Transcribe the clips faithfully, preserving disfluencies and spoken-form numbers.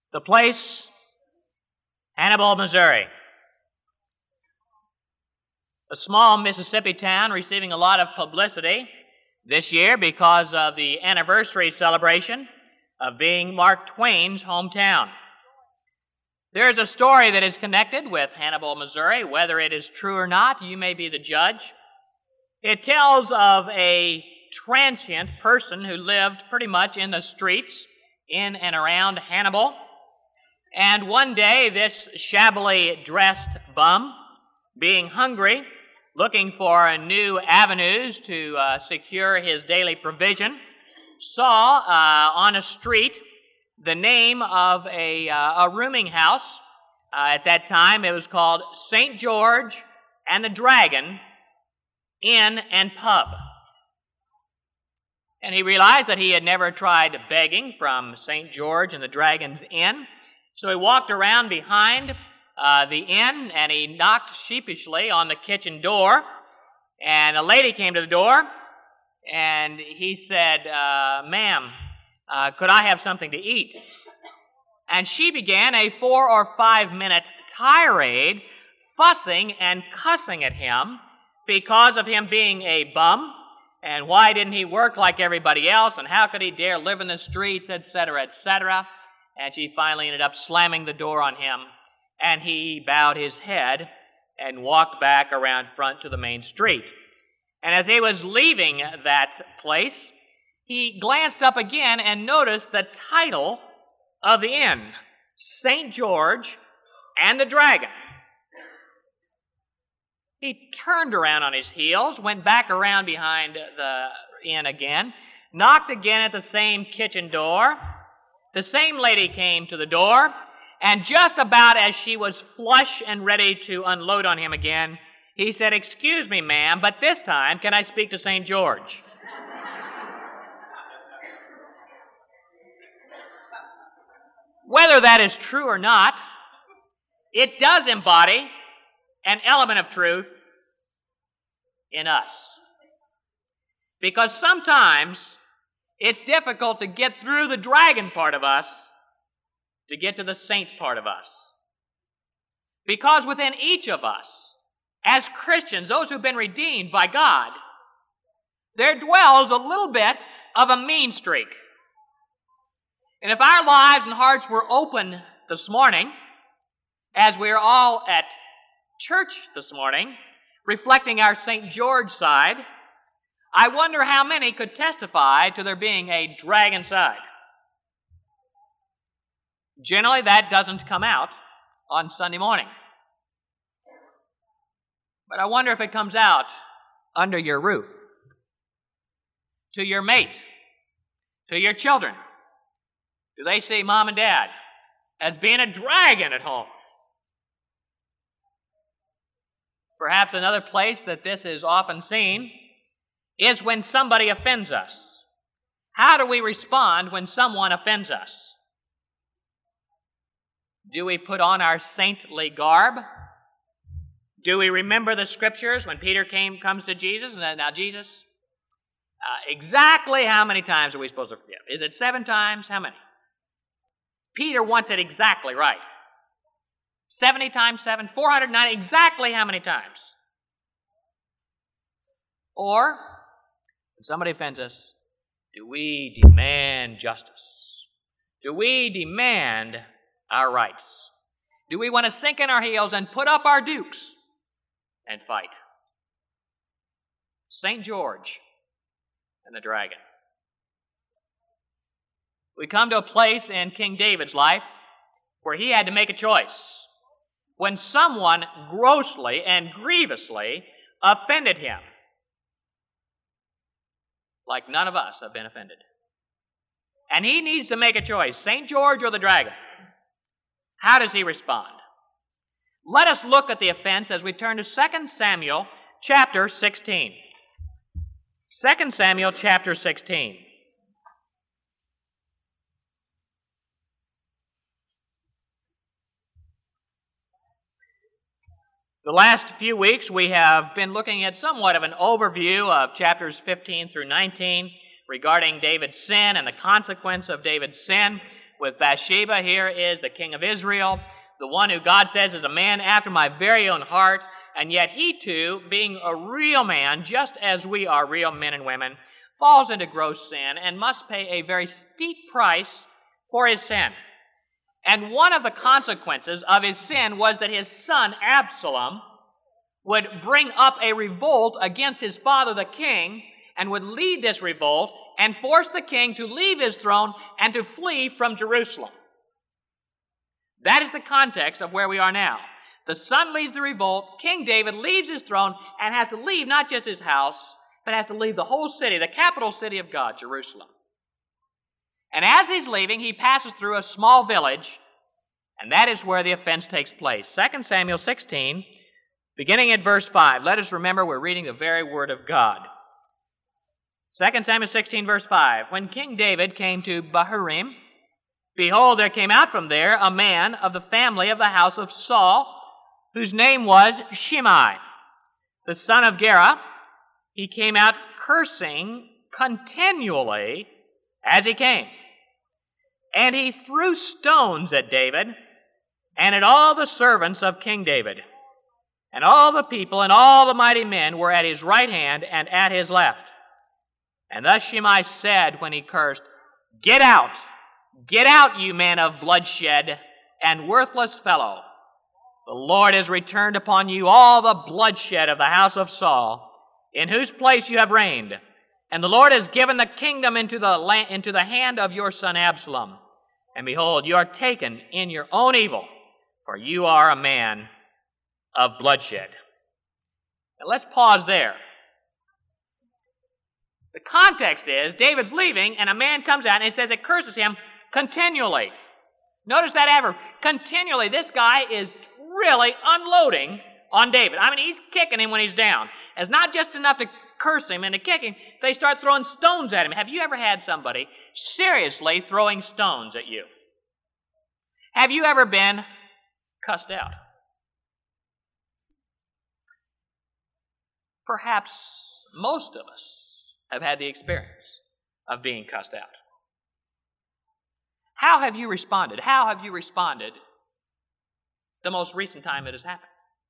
The place, Hannibal, Missouri. A small Mississippi town receiving a lot of publicity this year because of the anniversary celebration of being Mark Twain's hometown. There is a story that is connected with Hannibal, Missouri. Whether it is true or not, you may be the judge. It tells of a transient person who lived pretty much in the streets in and around Hannibal. And one day, this shabbily dressed bum, being hungry, looking for new avenues to uh, secure his daily provision, saw uh, on a street the name of a, uh, a rooming house. Uh, at that time, it was called Saint George and the Dragon Inn and Pub. And he realized that he had never tried begging from Saint George and the Dragon's Inn. So he walked around behind uh, the inn, and he knocked sheepishly on the kitchen door. And a lady came to the door, and he said, uh, ma'am, uh, could I have something to eat? And she began a four or five minute tirade, fussing and cussing at him because of him being a bum, and why didn't he work like everybody else, and how could he dare live in the streets, et cetera, et cetera. And she finally ended up slamming the door on him, and he bowed his head and walked back around front to the main street. And as he was leaving that place, he glanced up again and noticed the title of the inn, Saint George and the Dragon. He turned around on his heels, went back around behind the inn again, knocked again at the same kitchen door. The same lady came to the door, and just about as she was flush and ready to unload on him again, he said, "Excuse me, ma'am, but this time, can I speak to Saint George?" Whether that is true or not, it does embody an element of truth in us. Because sometimes it's difficult to get through the dragon part of us to get to the saint part of us. Because within each of us, as Christians, those who've been redeemed by God, there dwells a little bit of a mean streak. And if our lives and hearts were open this morning, as we're all at church this morning, reflecting our Saint George side, I wonder how many could testify to there being a dragon side. Generally, that doesn't come out on Sunday morning. But I wonder if it comes out under your roof, to your mate, to your children. Do they see mom and dad as being a dragon at home? Perhaps another place that this is often seen is when somebody offends us. How do we respond when someone offends us? Do we put on our saintly garb? Do we remember the scriptures when Peter came comes to Jesus and said, "Now Jesus, uh, exactly how many times are we supposed to forgive? Is it seven times? How many?" Peter wants it exactly right. seventy times seven, four hundred ninety, exactly how many times? Or, when somebody offends us, do we demand justice? Do we demand our rights? Do we want to sink in our heels and put up our dukes and fight? Saint George and the Dragon. We come to a place in King David's life where he had to make a choice. When someone grossly and grievously offended him, like none of us have been offended. And he needs to make a choice, Saint George or the dragon. How does he respond? Let us look at the offense as we turn to Second Samuel chapter sixteen. Second Samuel chapter sixteen. The last few weeks we have been looking at somewhat of an overview of chapters fifteen through nineteen regarding David's sin and the consequence of David's sin. with Bathsheba. Here is the king of Israel, the one who God says is a man after my very own heart, and yet he too, being a real man, just as we are real men and women, falls into gross sin and must pay a very steep price for his sin. And one of the consequences of his sin was that his son Absalom would bring up a revolt against his father the king, and would lead this revolt and force the king to leave his throne and to flee from Jerusalem. That is the context of where we are now. The son leads the revolt, King David leaves his throne and has to leave not just his house, but has to leave the whole city, the capital city of God, Jerusalem. And as he's leaving, he passes through a small village, and that is where the offense takes place. Second Samuel sixteen, beginning at verse five. Let us remember we're reading the very word of God. Second Samuel sixteen, verse five. When King David came to Bahurim, behold, there came out from there a man of the family of the house of Saul, whose name was Shimei, the son of Gera. He came out cursing continually as he came. And he threw stones at David and at all the servants of King David. And all the people and all the mighty men were at his right hand and at his left. And thus Shimei said when he cursed, Get out, get out, you man of bloodshed and worthless fellow. The Lord has returned upon you all the bloodshed of the house of Saul, in whose place you have reigned. And the Lord has given the kingdom into the, la- into the hand of your son Absalom. And behold, you are taken in your own evil, for you are a man of bloodshed. Now let's pause there. The context is, David's leaving, and a man comes out, and it says it curses him continually. Notice that adverb, continually. This guy is really unloading on David. I mean, he's kicking him when he's down. It's not just enough to curse him and to kick him, they start throwing stones at him. Have you ever had somebody seriously throwing stones at you? Have you ever been cussed out? Perhaps most of us have had the experience of being cussed out. How have you responded? How have you responded the most recent time it has happened?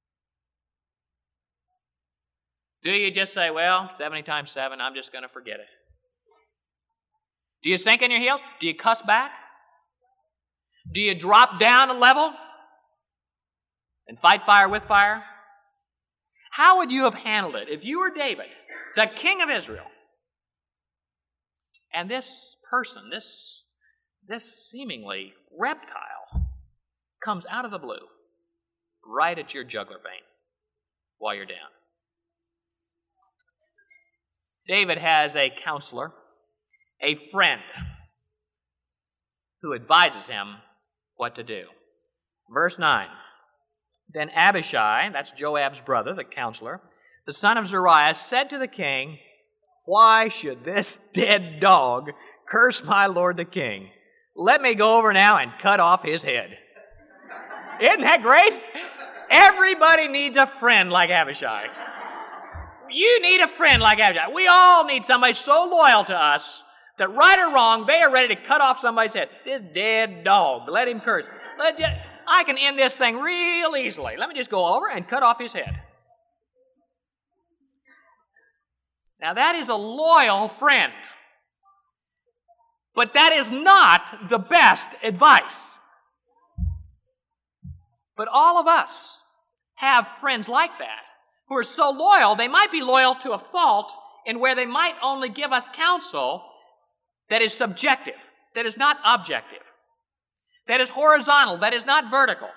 Do you just say, well, seventy times seven, I'm just going to forget it? Do you sink in your heels? Do you cuss back? Do you drop down a level and fight fire with fire? How would you have handled it if you were David, the king of Israel, and this person, this, this seemingly reptile, comes out of the blue right at your jugular vein while you're down? David has a counselor, a friend, who advises him what to do. Verse nine, Then Abishai, that's Joab's brother, the counselor, the son of Zeruiah, said to the king, Why should this dead dog curse my lord the king? Let me go over now and cut off his head. Isn't that great? Everybody needs a friend like Abishai. You need a friend like Abishai. We all need somebody so loyal to us that right or wrong, they are ready to cut off somebody's head. This dead dog, let him curse. Let just, I can end this thing real easily. Let me just go over and cut off his head. Now that is a loyal friend. But that is not the best advice. But all of us have friends like that, who are so loyal, they might be loyal to a fault in where they might only give us counsel that is subjective, that is not objective, that is horizontal, that is not vertical.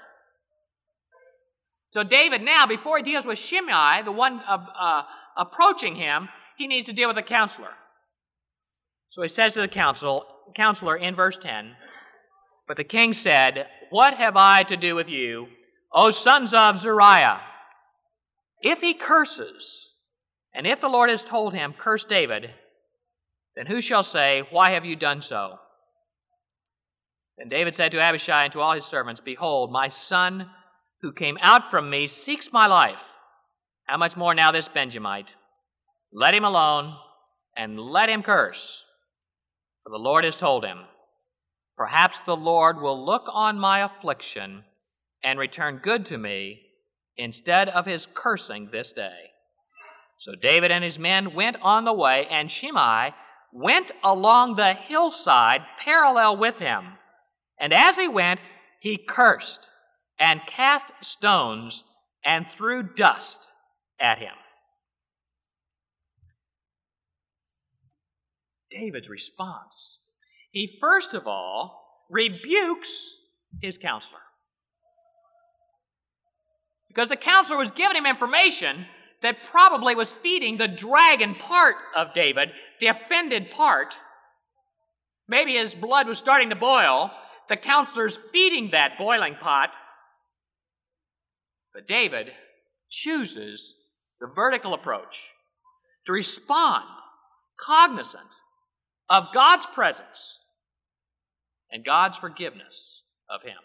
So David now, before he deals with Shimei, the one uh, uh, approaching him, he needs to deal with the counselor. So he says to the counsel, counselor in verse ten, But the king said, What have I to do with you, O sons of Zeruiah? If he curses, and if the Lord has told him, Curse David, then who shall say, Why have you done so? Then David said to Abishai and to all his servants, Behold, my son who came out from me seeks my life. How much more now this Benjamite? Let him alone, and let him curse. For the Lord has told him, Perhaps the Lord will look on my affliction and return good to me instead of his cursing this day." So David and his men went on the way, and Shimei went along the hillside parallel with him. And as he went, he cursed and cast stones and threw dust at him. David's response. He first of all rebukes his counselor. Because the counselor was giving him information that probably was feeding the dragon part of David, the offended part. Maybe his blood was starting to boil. The counselor's feeding that boiling pot. But David chooses the vertical approach to respond cognizant of God's presence and God's forgiveness of him.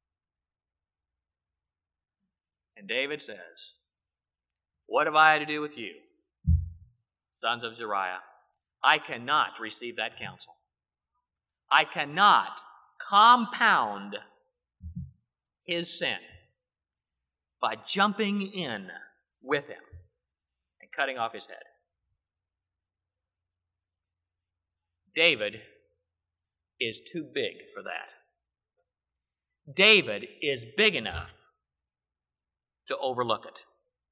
And David says, "What have I to do with you, sons of Zeruiah? I cannot receive that counsel. I cannot compound his sin by jumping in with him and cutting off his head." David is too big for that. David is big enough to overlook it.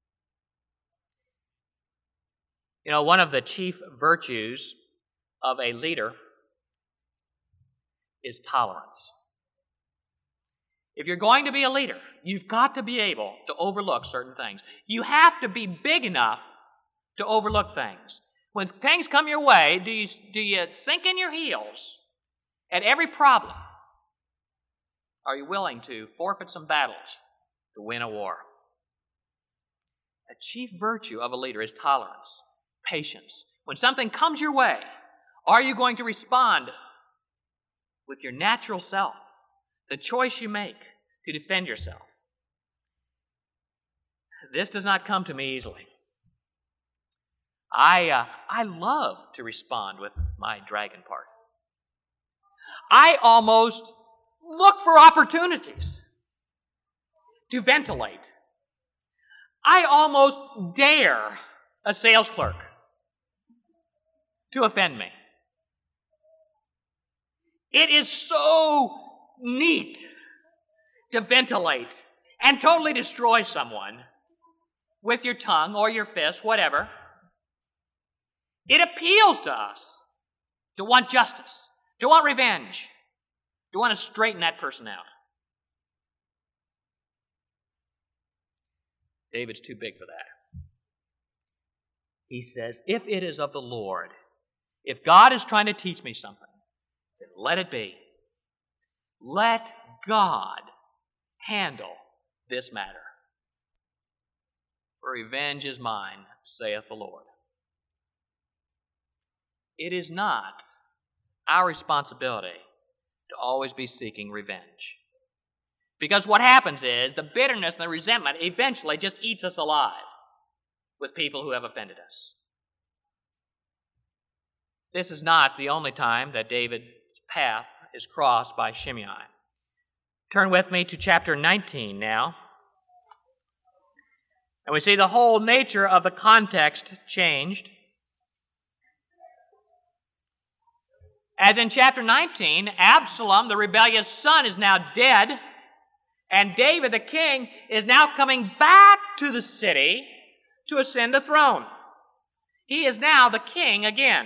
You know, one of the chief virtues of a leader is tolerance. If you're going to be a leader, you've got to be able to overlook certain things. You have to be big enough to overlook things. When things come your way, do you, do you sink in your heels at every problem? Are you willing to forfeit some battles to win a war? A chief virtue of a leader is tolerance, patience. When something comes your way, are you going to respond with your natural self, the choice you make to defend yourself? This does not come to me easily. I, uh, I love to respond with my dragon part. I almost look for opportunities to ventilate. I almost dare a sales clerk to offend me. It is so neat to ventilate and totally destroy someone with your tongue or your fist, whatever. It appeals to us to want justice, to want revenge, to want to straighten that person out. David's too big for that. He says, if it is of the Lord, if God is trying to teach me something, then let it be. Let God handle this matter. For revenge is mine, saith the Lord. It is not our responsibility to always be seeking revenge. Because what happens is the bitterness and the resentment eventually just eats us alive with people who have offended us. This is not the only time that David's path is crossed by Shimei. Turn with me to chapter nineteen now. And we see the whole nature of the context changed. As in chapter nineteen, Absalom, the rebellious son, is now dead, and David, the king, is now coming back to the city to ascend the throne. He is now the king again.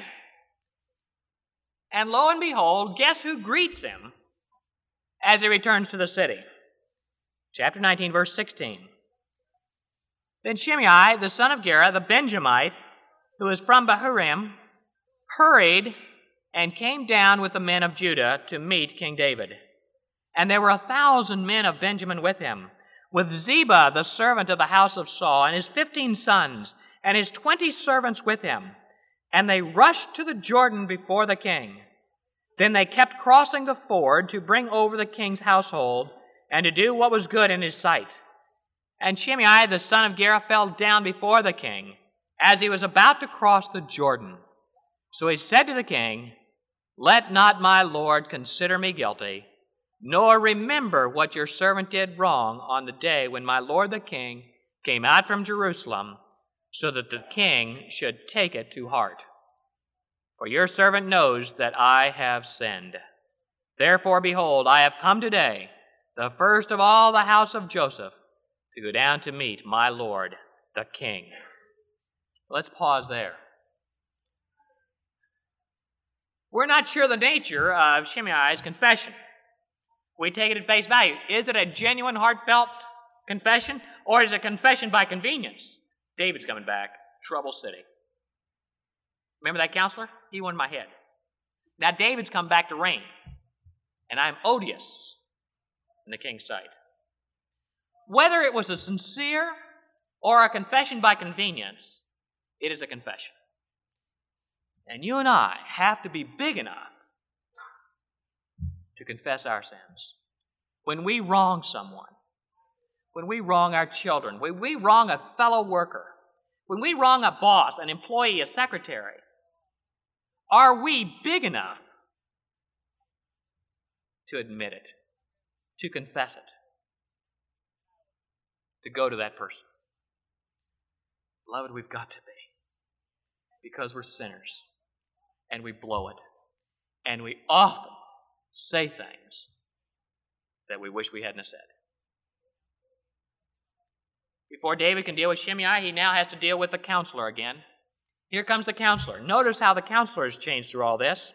And lo and behold, guess who greets him as he returns to the city? Chapter nineteen, verse sixteen. Then Shimei, the son of Gera, the Benjamite, who is from Bahurim, hurried and came down with the men of Judah to meet King David. And there were a thousand men of Benjamin with him, with Ziba, the servant of the house of Saul, and his fifteen sons, and his twenty servants with him. And they rushed to the Jordan before the king. Then they kept crossing the ford to bring over the king's household, and to do what was good in his sight. And Shimei, the son of Gera, fell down before the king, as he was about to cross the Jordan. So he said to the king, Let not my Lord consider me guilty, nor remember what your servant did wrong on the day when my lord the king came out from Jerusalem, so that the king should take it to heart. For your servant knows that I have sinned. Therefore, behold, I have come today, the first of all the house of Joseph, to go down to meet my lord the king. Let's pause there. We're not sure the nature of Shimei's confession. We take it at face value. Is it a genuine, heartfelt confession, or is it a confession by convenience? David's coming back. Trouble City. Remember that counselor? He won my head. Now David's come back to reign, and I'm odious in the king's sight. Whether it was a sincere or a confession by convenience, it is a confession. And you and I have to be big enough to confess our sins. When we wrong someone, when we wrong our children, when we wrong a fellow worker, when we wrong a boss, an employee, a secretary, are we big enough to admit it, to confess it, to go to that person? Beloved, we've got to be, because we're sinners, and we blow it, and we often say things that we wish we hadn't said. Before David can deal with Shimei, he now has to deal with the counselor again. Here comes the counselor. Notice how the counselor has changed through all this.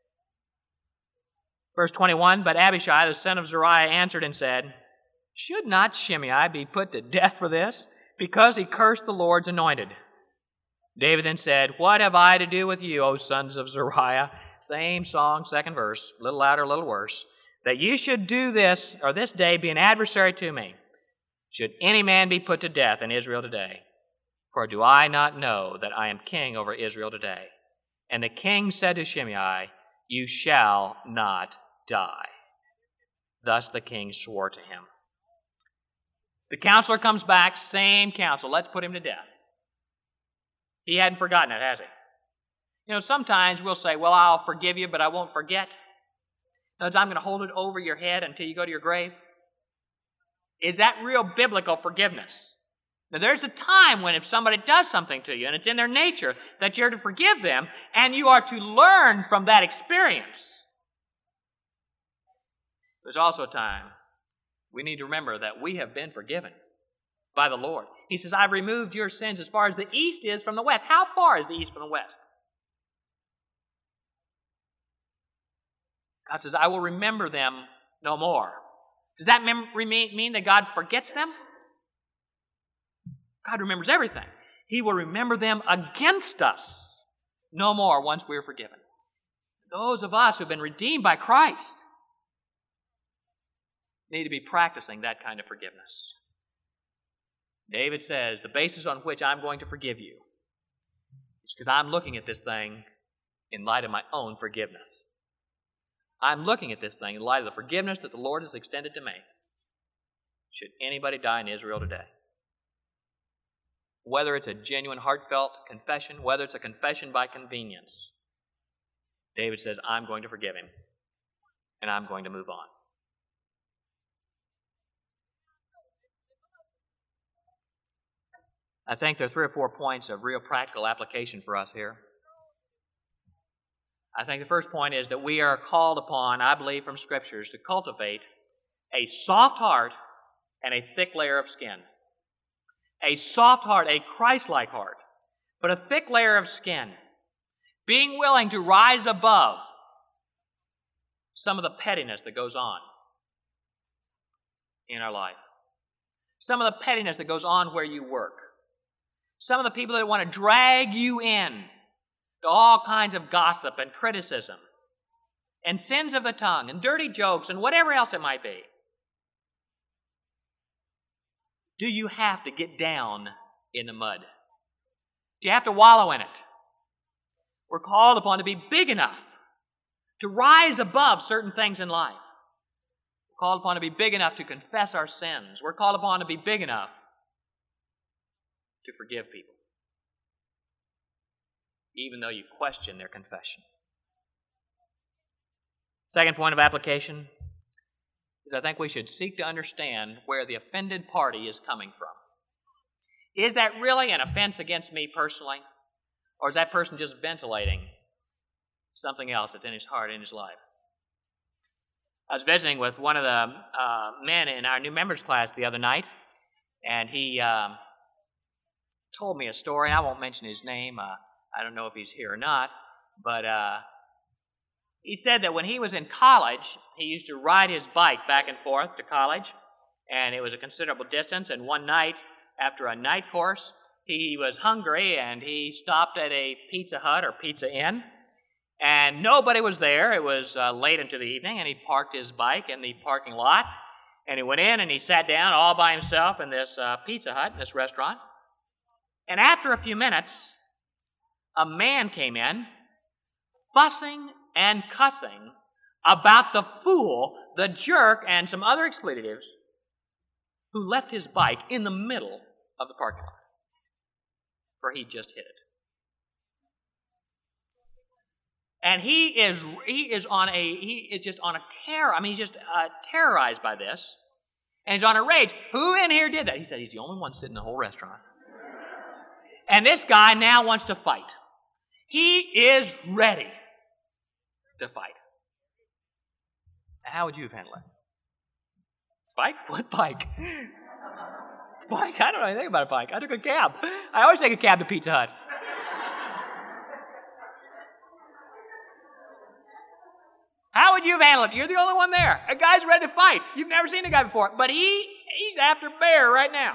Verse twenty-one, but Abishai, the son of Zeruiah, answered and said, should not Shimei be put to death for this, because he cursed the Lord's anointed? David then said, what have I to do with you, O sons of Zeruiah? Same song, second verse, a little louder, a little worse. That you should do this, or this day, be an adversary to me. Should any man be put to death in Israel today? For do I not know that I am king over Israel today? And the king said to Shimei, you shall not die. Thus the king swore to him. The counselor comes back, same counsel. Let's put him to death. He hadn't forgotten it, has he? You know, sometimes we'll say, well, I'll forgive you, but I won't forget. In other words, I'm going to hold it over your head until you go to your grave. Is that real biblical forgiveness? Now, there's a time when if somebody does something to you, and it's in their nature, that you're to forgive them, and you are to learn from that experience. There's also a time we need to remember that we have been forgiven by the Lord. He says, I've removed your sins as far as the east is from the west. How far is the east from the west? God says, I will remember them no more. Does that mem- mean that God forgets them? God remembers everything. He will remember them against us no more once we are forgiven. Those of us who have been redeemed by Christ need to be practicing that kind of forgiveness. David says, the basis on which I'm going to forgive you is because I'm looking at this thing in light of my own forgiveness. I'm looking at this thing in light of the forgiveness that the Lord has extended to me. Should anybody die in Israel today? Whether it's a genuine, heartfelt confession, whether it's a confession by convenience, David says, I'm going to forgive him, and I'm going to move on. I think there are three or four points of real practical application for us here. I think the first point is that we are called upon, I believe from Scriptures, to cultivate a soft heart and a thick layer of skin. A soft heart, a Christ-like heart, but a thick layer of skin. Being willing to rise above some of the pettiness that goes on in our life. Some of the pettiness that goes on where you work. Some of the people that want to drag you in to all kinds of gossip and criticism and sins of the tongue and dirty jokes and whatever else it might be. Do you have to get down in the mud? Do you have to wallow in it? We're called upon to be big enough to rise above certain things in life. We're called upon to be big enough to confess our sins. We're called upon to be big enough to forgive people, even though you question their confession. Second point of application is I think we should seek to understand where the offended party is coming from. Is that really an offense against me personally? Or is that person just ventilating something else that's in his heart, in his life? I was visiting with one of the uh, men in our new members class the other night, and he uh, told me a story. I won't mention his name. Uh, I don't know if he's here or not, but uh, he said that when he was in college, he used to ride his bike back and forth to college, and it was a considerable distance, and one night, after a night course, he was hungry, and he stopped at a Pizza Hut or Pizza Inn, and nobody was there. It was uh, late into the evening, and he parked his bike in the parking lot, and he went in and he sat down all by himself in this uh, Pizza Hut, in this restaurant. And after a few minutes, a man came in, fussing and cussing about the fool, the jerk, and some other expletives, who left his bike in the middle of the parking lot, for he just hit it. And he is he is on a he is just on a terror. I mean, he's just uh, terrorized by this, and he's on a rage. Who in here did that? He said he's the only one sitting in the whole restaurant. And this guy now wants to fight. He is ready to fight. How would you have handled it? Bike? What bike? Bike? I don't know anything about a bike. I took a cab. I always take a cab to Pizza Hut. How would you have handled it? You're the only one there. A guy's ready to fight. You've never seen a guy before. But he he's after bear right now.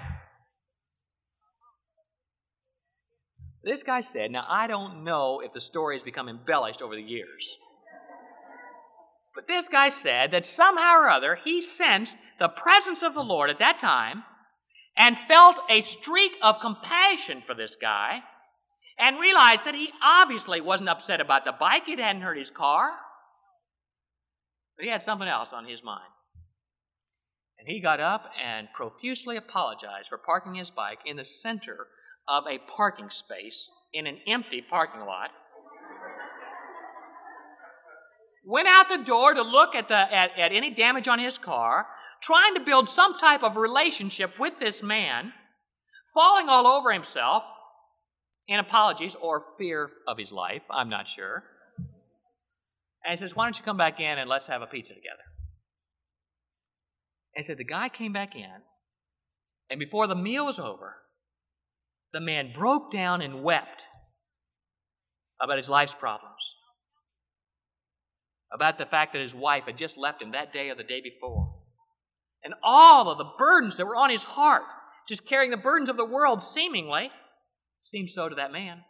This guy said, now I don't know if the story has become embellished over the years, but this guy said that somehow or other he sensed the presence of the Lord at that time and felt a streak of compassion for this guy and realized that he obviously wasn't upset about the bike. It hadn't hurt his car. But he had something else on his mind. And he got up and profusely apologized for parking his bike in the center of a parking space in an empty parking lot. Went out the door to look at, the, at, at any damage on his car, trying to build some type of relationship with this man, falling all over himself in apologies or fear of his life, I'm not sure. And he says, why don't you come back in and let's have a pizza together? And he said the guy came back in, and before the meal was over, the man broke down and wept about his life's problems, about the fact that his wife had just left him that day or the day before, and all of the burdens that were on his heart, just carrying the burdens of the world seemingly, seemed so to that man.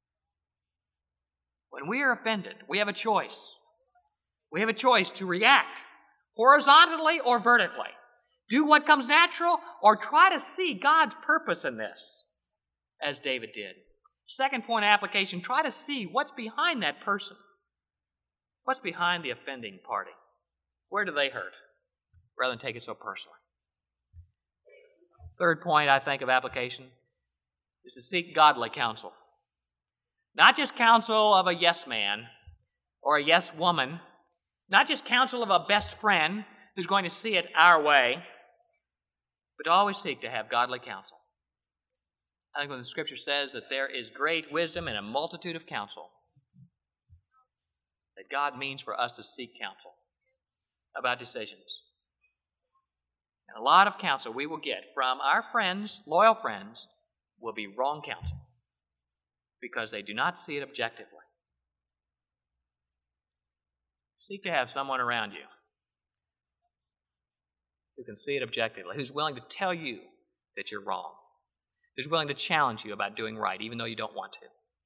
When we are offended, we have a choice. We have a choice to react horizontally or vertically. Do what comes natural or try to see God's purpose in this, as David did. Second point of application, try to see what's behind that person. What's behind the offending party? Where do they hurt? Rather than take it so personally. Third point, I think, of application is to seek godly counsel. Not just counsel of a yes man or a yes woman, not just counsel of a best friend who's going to see it our way, but to always seek to have godly counsel. I think when the Scripture says that there is great wisdom in a multitude of counsel, that God means for us to seek counsel about decisions. And a lot of counsel we will get from our friends, loyal friends, will be wrong counsel because they do not see it objectively. Seek to have someone around you who can see it objectively, who's willing to tell you that you're wrong, who's willing to challenge you about doing right, even though you don't want to.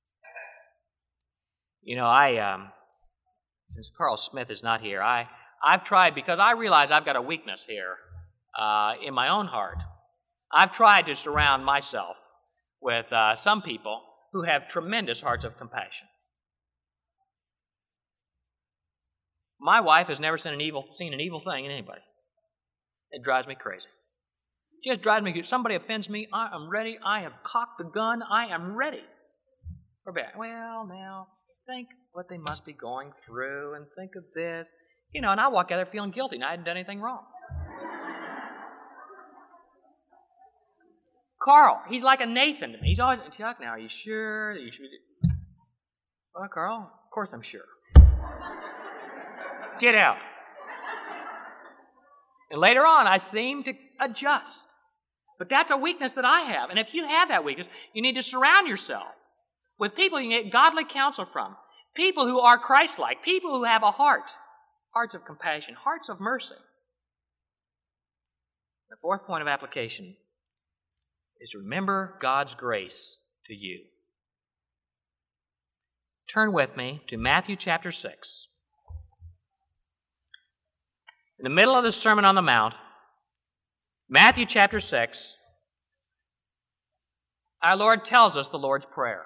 You know, I, um, since Carl Smith is not here, I, I've tried, because I realize I've got a weakness here uh, in my own heart. I've tried to surround myself with uh, some people who have tremendous hearts of compassion. My wife has never seen an evil, seen an evil thing in anybody. It drives me crazy. It just drives me. If somebody offends me, I am ready. I have cocked the gun. I am ready for bad. Well, now, think what they must be going through and think of this. You know, and I walk out there feeling guilty and I hadn't done anything wrong. Carl, he's like a Nathan to me. He's always, Chuck, now, are you sure that you should? Well, Carl, of course I'm sure. Get out. And later on, I seem to adjust. But that's a weakness that I have. And if you have that weakness, you need to surround yourself with people you can get godly counsel from. People who are Christ-like. People who have a heart. Hearts of compassion. Hearts of mercy. The fourth point of application is to remember God's grace to you. Turn with me to Matthew chapter six. In the middle of the Sermon on the Mount, Matthew chapter six, our Lord tells us the Lord's Prayer.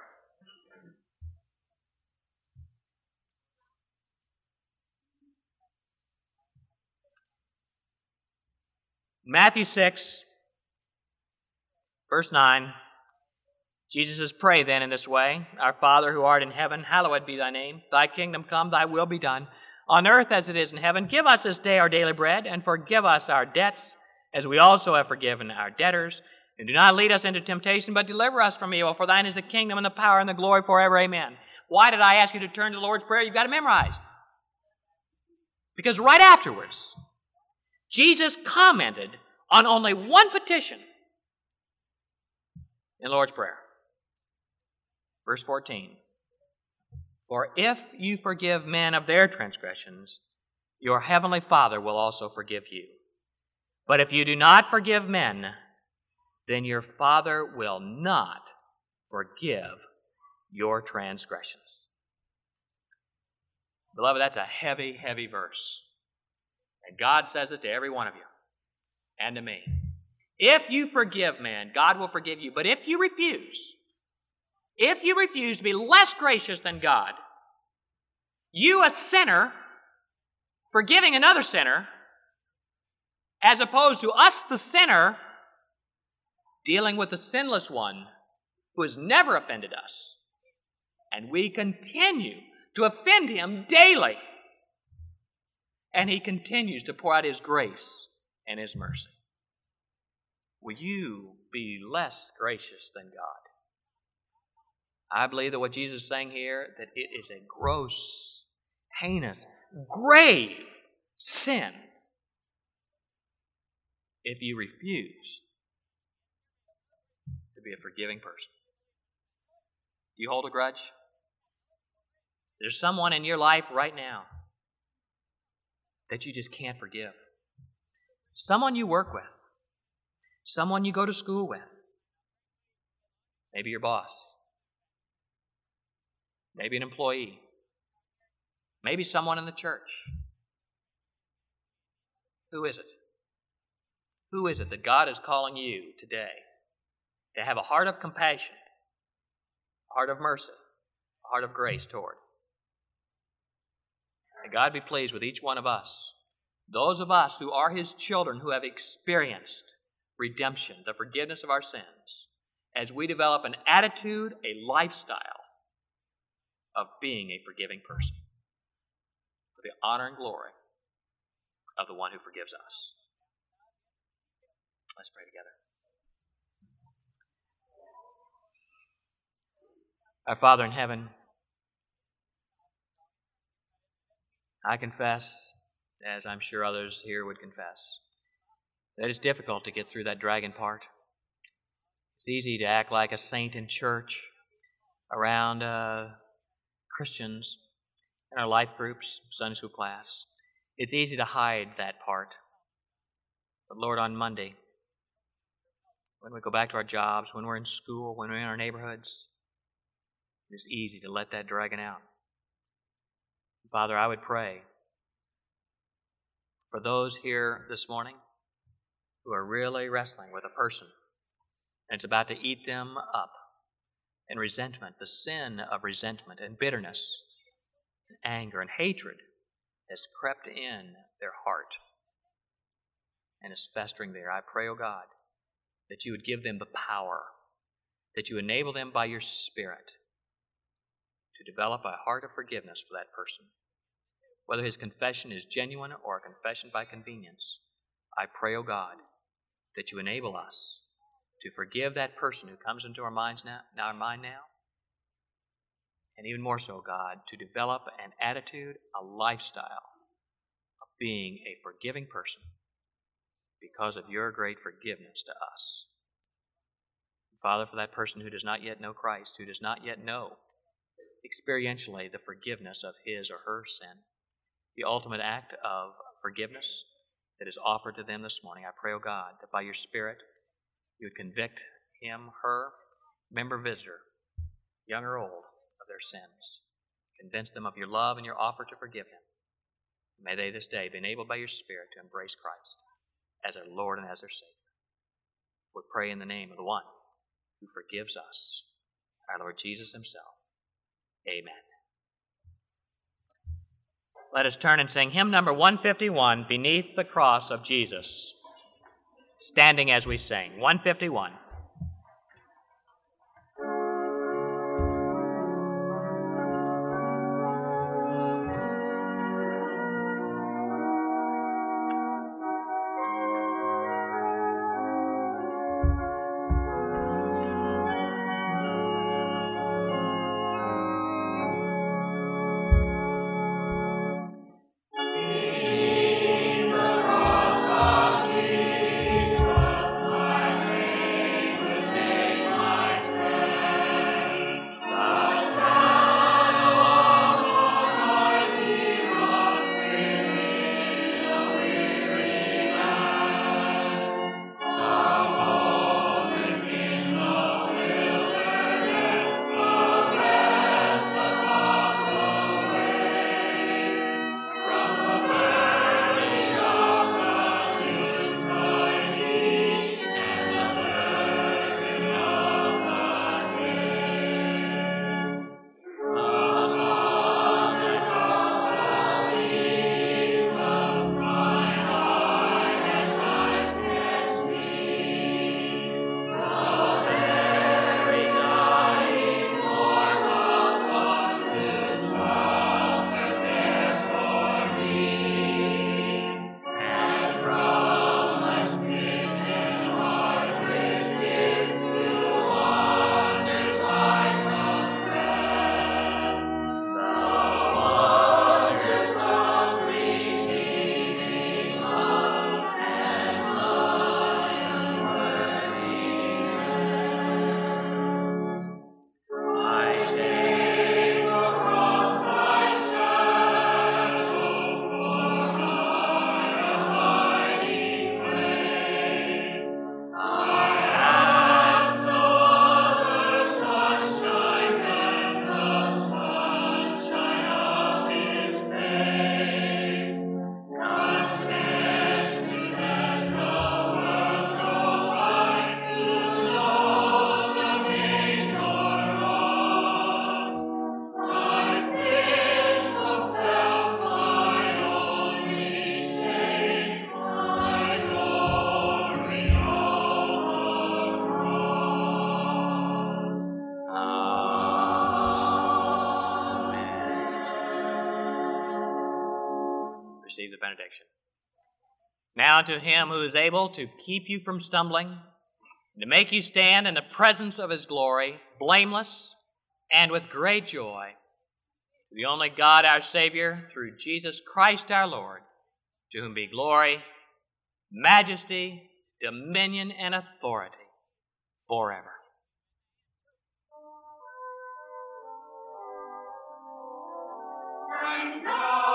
Matthew six, verse nine, Jesus says, "Pray then in this way, Our Father who art in heaven, hallowed be thy name. Thy kingdom come, thy will be done, on earth as it is in heaven. Give us this day our daily bread, and forgive us our debts, as we also have forgiven our debtors. And do not lead us into temptation, but deliver us from evil. For thine is the kingdom and the power and the glory forever. Amen." Why did I ask you to turn to the Lord's Prayer? You've got it memorized. Because right afterwards, Jesus commented on only one petition in the Lord's Prayer. Verse fourteen. "For if you forgive men of their transgressions, your heavenly Father will also forgive you. But if you do not forgive men, then your Father will not forgive your transgressions." Beloved, that's a heavy, heavy verse. And God says it to every one of you and to me. If you forgive man, God will forgive you. But if you refuse, if you refuse to be less gracious than God, you, a sinner, forgiving another sinner, as opposed to us, the sinner, dealing with the sinless one who has never offended us, and we continue to offend him daily, and he continues to pour out his grace and his mercy. Will you be less gracious than God? I believe that what Jesus is saying here, that it is a gross, heinous, grave sin if you refuse to be a forgiving person. Do you hold a grudge? There's someone in your life right now that you just can't forgive. Someone you work with. Someone you go to school with. Maybe your boss. Maybe an employee. Maybe someone in the church. Who is it? Who is it that God is calling you today to have a heart of compassion, a heart of mercy, a heart of grace toward? May God be pleased with each one of us, those of us who are His children who have experienced redemption, the forgiveness of our sins, as we develop an attitude, a lifestyle of being a forgiving person for the honor and glory of the one who forgives us. Let's pray together. Our Father in heaven, I confess, as I'm sure others here would confess, that it's difficult to get through that dragon part. It's easy to act like a saint in church, around uh, Christians, in our life groups, Sunday school class. It's easy to hide that part. But Lord, on Monday, when we go back to our jobs, when we're in school, when we're in our neighborhoods, it's easy to let that dragon out. Father, I would pray for those here this morning who are really wrestling with a person and it's about to eat them up in resentment, the sin of resentment and bitterness and anger and hatred has crept in their heart and is festering there. I pray, O God, that you would give them the power, that you enable them by your Spirit to develop a heart of forgiveness for that person. whether his confession is genuine or a confession by convenience, I pray, O God, that you enable us to forgive that person who comes into our minds now, our mind now, and even more so, God, to develop an attitude, a lifestyle of being a forgiving person because of your great forgiveness to us. Father, for that person who does not yet know Christ, who does not yet know experientially the forgiveness of his or her sin, the ultimate act of forgiveness that is offered to them this morning, I pray, O God, that by your Spirit you would convict him, her, member, visitor, young or old, of their sins. Convince them of your love and your offer to forgive them. May they this day be enabled by your Spirit to embrace Christ as their Lord and as their Savior. We pray in the name of the one who forgives us, our Lord Jesus himself. Amen. Let us turn and sing hymn number one fifty-one, Beneath the Cross of Jesus. Standing as we sing, one fifty-one. Receive the benediction. Now to him who is able to keep you from stumbling, and to make you stand in the presence of his glory, blameless and with great joy, to the only God our Savior, through Jesus Christ our Lord, to whom be glory, majesty, dominion, and authority forever. And God